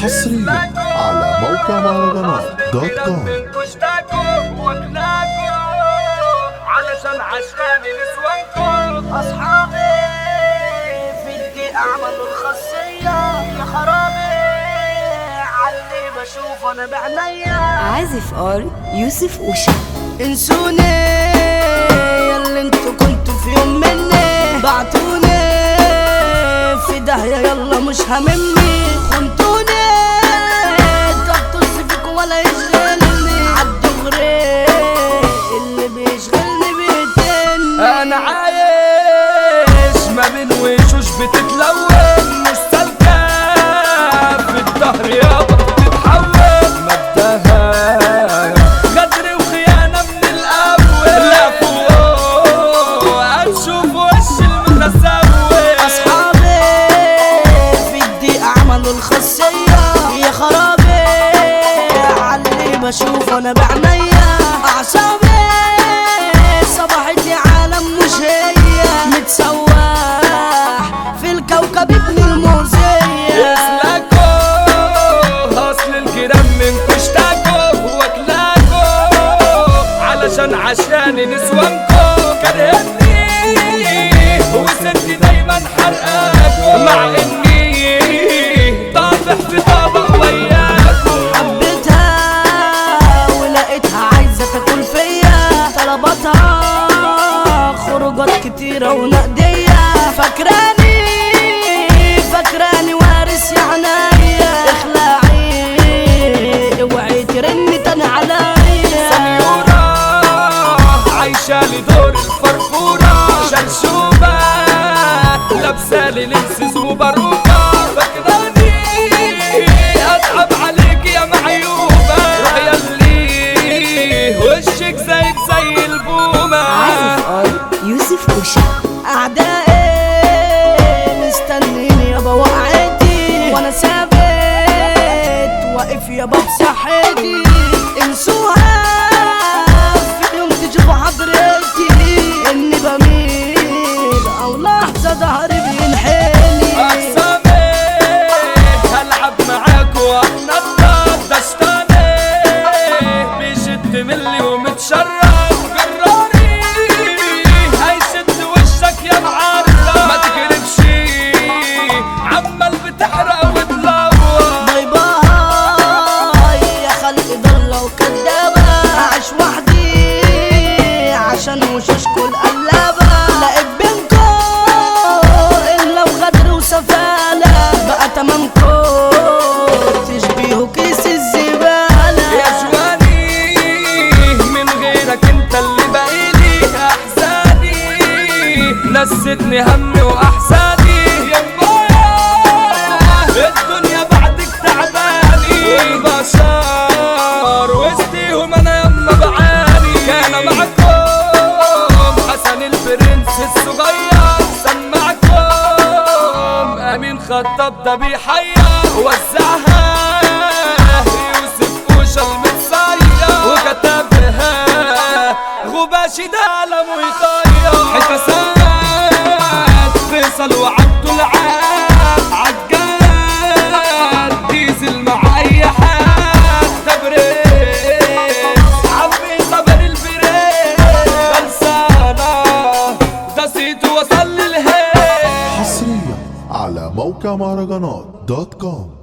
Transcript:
حصريا على موقع مهرجانات دوت كوم. علشان عشاني نسوانكم اصحابي في الدقيقة اعملوا الخاصية يا خرابي علي بشوف انا بعينيا. عازف ار يوسف اوشا. انسوني ياللي انتوا كنتوا في يوم مني بعتوني في داهية يلا مش هممني خنتوني طب فيكم ولا يشغلني عالدغري اللي بيشغلني بيتن. انا عايش ما بين وشوش بتتلون مش سالكة في الظهر يابا بتتحول مبدأها غدر وخيانة من الاول لا فوق هتشوف وش المتسول. اصحابي في الدقيقة عملوا الخاصية يا خرابي علي بشوف انا بعينيا. اعصابي صبحتي عالم مش هي متسواح في الكوكب ابن الموزية. يسلكوا اصل الجيران منكوا اشتكوا واكلاكوا علشان عشاني نسوانكوا كرهتني وسنتي دايما حرقاكوا مع اني طافح في طبق وياكوا. حبيتها ولقيتها عايزة تاكل فيا طلباتها خروجات كتيرة ونقدية فاكراني وارث يا عناية اخلعي اوعي ترني تاني عليا. سنيورة عايشة لي دور الفرفورة شرشوبة لابسالي لبسز وباروكة فاكراني اتعب عليك يا معيوبة روح ياللي وشك زي البومة. عازف ار يوسف اوشا. اعدائي مستنيني يابا وقعتي وانا ثابت واقف يابا بصحتي. انسوها في يوم تشوفوا حضرتي اني بميل او لحظة ظهري بينحني. اقسامي هلعب معاكوا اتنطط دشتاني بيشد ملي ومتشرف جراني هيشد وشك يا معرف ما تقلبش عمال بتحرق وتلوى. باي باي يا خلق ضالة وكدابة اعيش وحدي عشان وشوشكوا القلابة لقيت بينكوا الا وغدر وسفالة بقى تمامكوا تشبيهوا كيس الزبالة. يا جواني من غيرك انت اللي باقيلي احزاني نستني همي واحزاني يا الدنيا بعدك تعباني والبشر وسطيهم انا يما بعاني. كان معكم حسن البرنس الصغير سمعكم امين خطاب ده بيحير وزعها يوسف اوشا المتصير وكتبها غباشي ده قلمه يطير حكاسات فيصل وعبد العال عجال ديزل مع اي حد تبريد عمي صبر البريد خلصانه ده صيت وصل للهيل. حصريا على موقع مهرجانات دوت كوم.